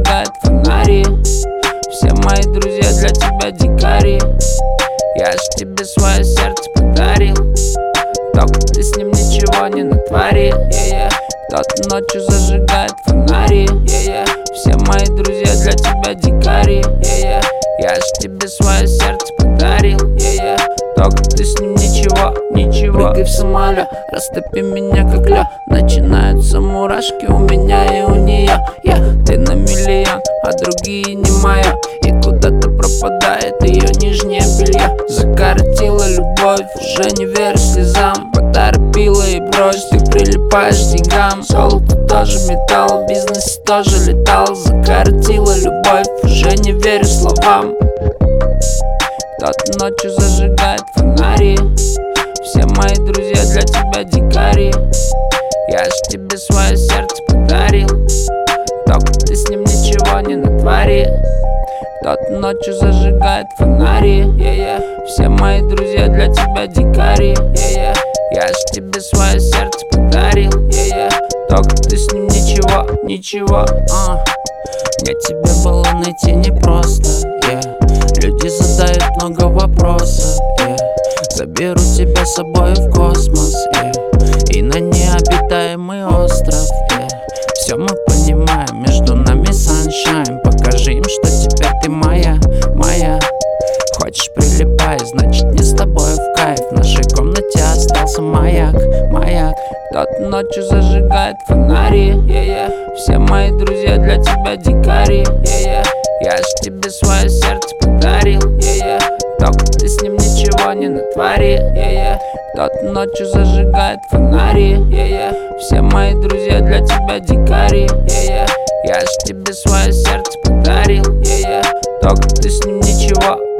зажигает фонари. Все мои друзья для тебя дикари. Я ж тебе свое сердце подарил, только ты с ним ничего не натвори. Кто-то ночью зажигает фонари. Все мои друзья для тебя дикари. Я ж тебе свое сердце подарил, только ты с ним ничего. Прыгай в самолет, растопи меня как лед. Начинаются мурашки у меня и у нее. Ты на миллион, а другие не моё. И куда-то пропадает ее нижнее белье. Закоротила любовь, уже не верю слезам. Поторопила и брось, ты прилипаешь к деньгам. Золото тоже металл, в бизнесе тоже летал. Закоротила любовь, уже не верю словам. Кто-то ночью зажигает фонари. Все мои друзья для тебя дикари. Я ж тебе свое сердце подарил, только ты с ним ничего не натвори. Кто-то ночью зажигает фонари. Все мои друзья для тебя дикари. Я ж тебе свое сердце подарил, только ты с ним ничего. Мне тебя было найти непросто, Люди задают много вопросов, Заберу тебя с собой в космос, И на необитаемый остров, Все мы понимаем, между нами sunshine. Покажи им, что теперь ты моя. Хочешь прилипай, значит не с тобой в кайф. В нашей комнате остался маяк. Кто-то ночью зажигает фонари. Все мои друзья для тебя дикари. Я ж тебе свое сердце подарил, только ты с ним ничего не натвори. Кто-то ночью зажигает фонари. Все мои друзья для тебя дикари. Я ж тебе свое сердце подарил, только ты с ним ничего.